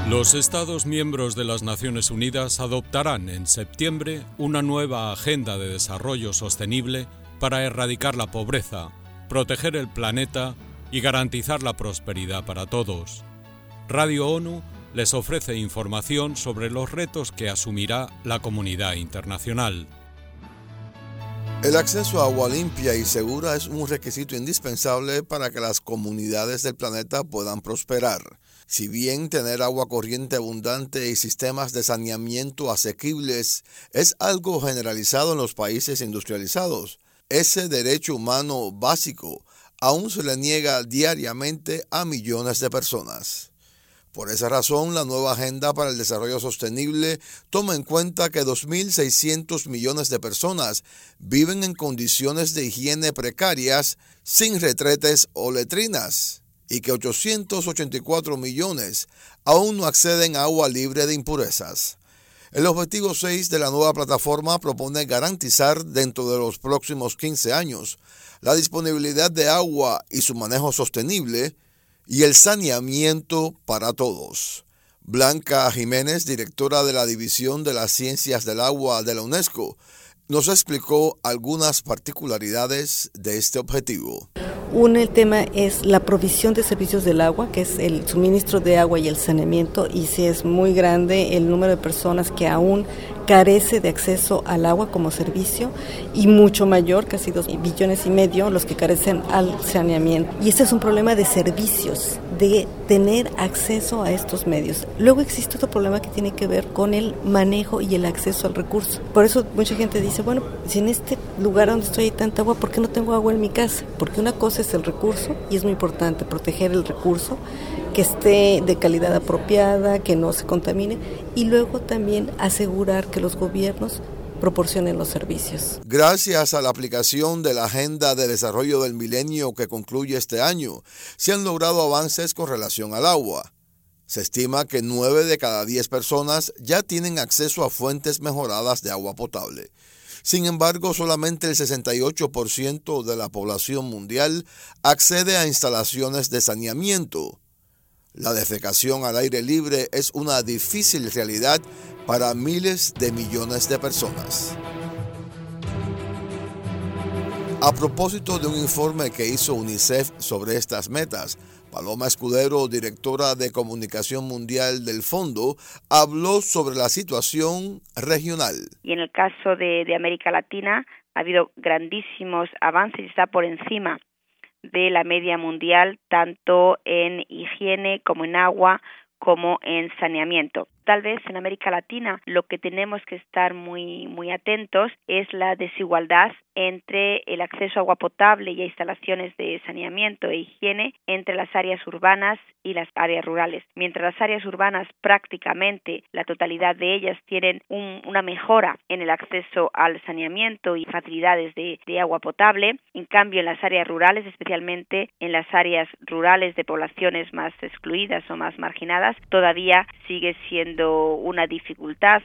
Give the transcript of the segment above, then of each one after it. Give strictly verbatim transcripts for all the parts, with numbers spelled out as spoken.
Los Estados miembros de las Naciones Unidas adoptarán en septiembre una nueva Agenda de Desarrollo Sostenible para erradicar la pobreza, proteger el planeta y garantizar la prosperidad para todos. Radio ONU les ofrece información sobre los retos que asumirá la comunidad internacional. El acceso a agua limpia y segura es un requisito indispensable para que las comunidades del planeta puedan prosperar. Si bien tener agua corriente abundante y sistemas de saneamiento asequibles es algo generalizado en los países industrializados, ese derecho humano básico aún se le niega diariamente a millones de personas. Por esa razón, la nueva Agenda para el Desarrollo Sostenible toma en cuenta que dos mil seiscientos millones de personas viven en condiciones de higiene precarias, sin retretes o letrinas, y que ochocientos ochenta y cuatro millones aún no acceden a agua libre de impurezas. El objetivo seis de la nueva plataforma propone garantizar dentro de los próximos quince años la disponibilidad de agua y su manejo sostenible y el saneamiento para todos. Blanca Jiménez, directora de la División de las Ciencias del Agua de la UNESCO, nos explicó algunas particularidades de este objetivo. Un el tema es la provisión de servicios del agua, que es el suministro de agua y el saneamiento, y si es muy grande el número de personas que aún carece de acceso al agua como servicio, y mucho mayor, casi dos billones y medio, los que carecen al saneamiento. Y este es un problema de servicios, de tener acceso a estos medios. Luego existe otro problema que tiene que ver con el manejo y el acceso al recurso. Por eso mucha gente dice, bueno, si en este lugar donde estoy hay tanta agua, ¿por qué no tengo agua en mi casa? Porque una cosa es el recurso, y es muy importante proteger el recurso, que esté de calidad apropiada, que no se contamine, y luego también asegurar que los gobiernos proporcionen los servicios. Gracias a la aplicación de la Agenda de Desarrollo del Milenio que concluye este año, se han logrado avances con relación al agua. Se estima que nueve de cada diez personas ya tienen acceso a fuentes mejoradas de agua potable. Sin embargo, solamente el sesenta y ocho por ciento de la población mundial accede a instalaciones de saneamiento. La defecación al aire libre es una difícil realidad para miles de millones de personas. A propósito de un informe que hizo UNICEF sobre estas metas, Paloma Escudero, directora de Comunicación Mundial del Fondo, habló sobre la situación regional. Y en el caso de, de América Latina ha habido grandísimos avances y está por encima de la media mundial, tanto en higiene como en agua, como en saneamiento. Tal vez en América Latina lo que tenemos que estar muy muy atentos es la desigualdad entre el acceso a agua potable y a instalaciones de saneamiento e higiene entre las áreas urbanas y las áreas rurales. Mientras las áreas urbanas prácticamente la totalidad de ellas tienen un, una mejora en el acceso al saneamiento y facilidades de, de agua potable, en cambio en las áreas rurales, especialmente en las áreas rurales de poblaciones más excluidas o más marginadas, todavía sigue siendo una dificultad.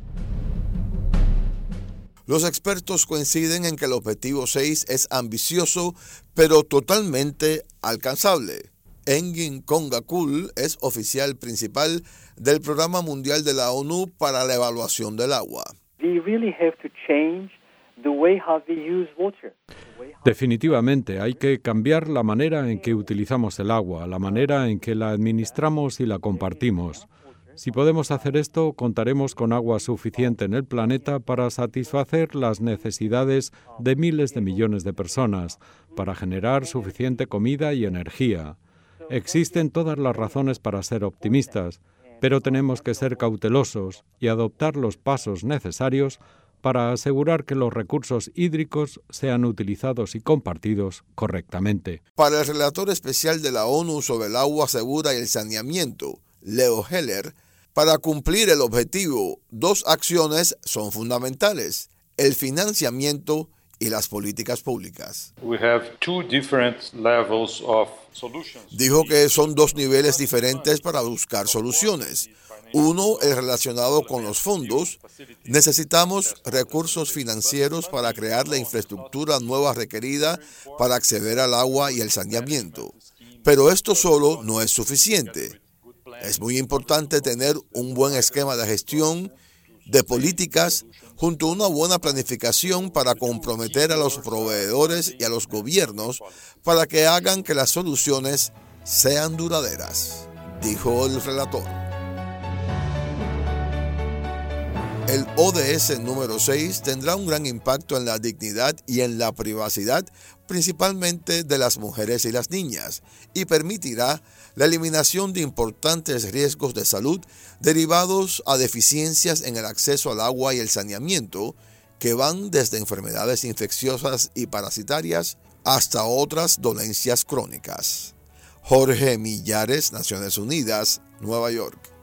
Los expertos coinciden en que el objetivo seis es ambicioso, pero totalmente alcanzable. Engin Kongakul es oficial principal del Programa Mundial de la ONU para la Evaluación del Agua. We really have to change the way how we use water. Definitivamente, hay que cambiar la manera en que utilizamos el agua, la manera en que la administramos y la compartimos. Si podemos hacer esto, contaremos con agua suficiente en el planeta para satisfacer las necesidades de miles de millones de personas, para generar suficiente comida y energía. Existen todas las razones para ser optimistas, pero tenemos que ser cautelosos y adoptar los pasos necesarios para asegurar que los recursos hídricos sean utilizados y compartidos correctamente. Para el relator especial de la ONU sobre el agua segura y el saneamiento, Leo Heller, para cumplir el objetivo, dos acciones son fundamentales: el financiamiento y las políticas públicas. We have two different levels of solutions. Dijo que son dos niveles diferentes para buscar soluciones. Uno, el relacionado con los fondos. Necesitamos recursos financieros para crear la infraestructura nueva requerida para acceder al agua y el saneamiento. Pero esto solo no es suficiente. Es muy importante tener un buen esquema de gestión de políticas junto a una buena planificación para comprometer a los proveedores y a los gobiernos para que hagan que las soluciones sean duraderas, dijo el relator. El O D S número seis tendrá un gran impacto en la dignidad y en la privacidad, principalmente de las mujeres y las niñas, y permitirá la eliminación de importantes riesgos de salud derivados a deficiencias en el acceso al agua y el saneamiento, que van desde enfermedades infecciosas y parasitarias hasta otras dolencias crónicas. Jorge Millares, Naciones Unidas, Nueva York.